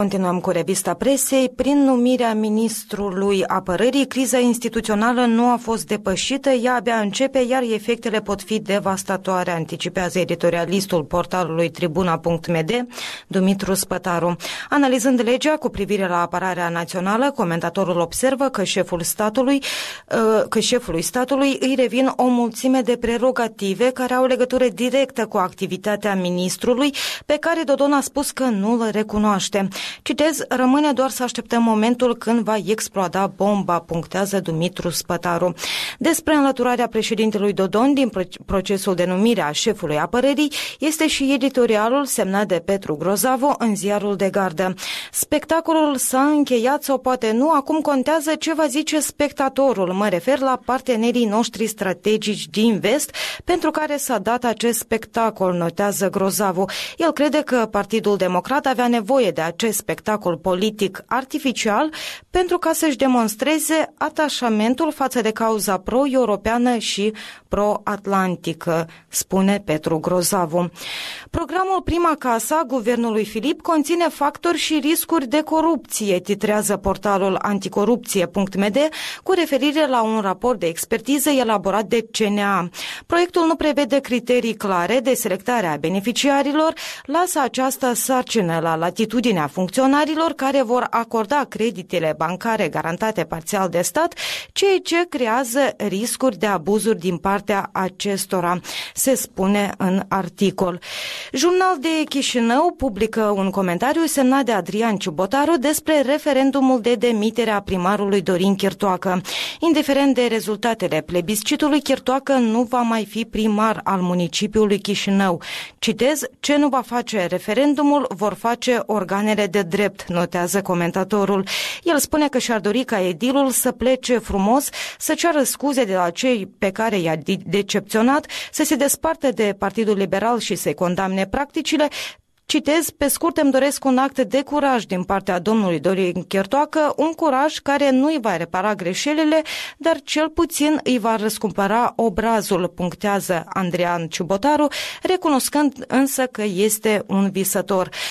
Continuăm cu revista presei. Prin numirea ministrului apărării, criza instituțională nu a fost depășită, ea abia începe, iar efectele pot fi devastatoare, anticipează editorialistul portalului Tribuna.md, Dumitru Spătaru. Analizând legea cu privire la apărarea națională, comentatorul observă că șefului statului îi revin o mulțime de prerogative care au legătură directă cu activitatea ministrului, pe care Dodon a spus că nu îl recunoaște. Citez, rămâne doar să așteptăm momentul când va exploda bomba, punctează Dumitru Spătaru. Despre înlăturarea președintelui Dodon din procesul de numire a șefului apărării este și editorialul semnat de Petru Grozavu în Ziarul de Gardă. Spectacolul s-a încheiat sau poate nu, acum contează ce va zice spectatorul. Mă refer la partenerii noștri strategici din vest pentru care s-a dat acest spectacol, notează Grozavu. El crede că Partidul Democrat avea nevoie de acest spectacol politic artificial pentru ca să-și demonstreze atașamentul față de cauza pro-europeană și pro-atlantică, spune Petru Grozavu. Programul Prima Casă a guvernului Filip conține factori și riscuri de corupție, titrează portalul anticorupție.md cu referire la un raport de expertiză elaborat de CNA. Proiectul nu prevede criterii clare de selectare a beneficiarilor, lasă această sarcină la latitudinea funcționarilor care vor acorda creditele bancare garantate parțial de stat, ceea ce creează riscuri de abuzuri din partea acestora, se spune în articol. Jurnal de Chișinău publică un comentariu semnat de Adrian Ciubotaru despre referendumul de demitere a primarului Dorin Chirtoacă. Indiferent de rezultatele plebiscitului, Chirtoacă nu va mai fi primar al municipiului Chișinău. Citez, ce nu va face referendumul, vor face organele de drept, notează comentatorul. El spune că și-ar dori ca edilul să plece frumos, să ceară scuze de la cei pe care i-a decepționat, să se despartă de Partidul Liberal și să-i condamne practicile. Citez, pe scurt îmi doresc un act de curaj din partea domnului Dorin Chirtoacă, un curaj care nu îi va repara greșelile, dar cel puțin îi va răscumpăra obrazul, punctează Adrian Ciubotaru, recunoscând însă că este un visător.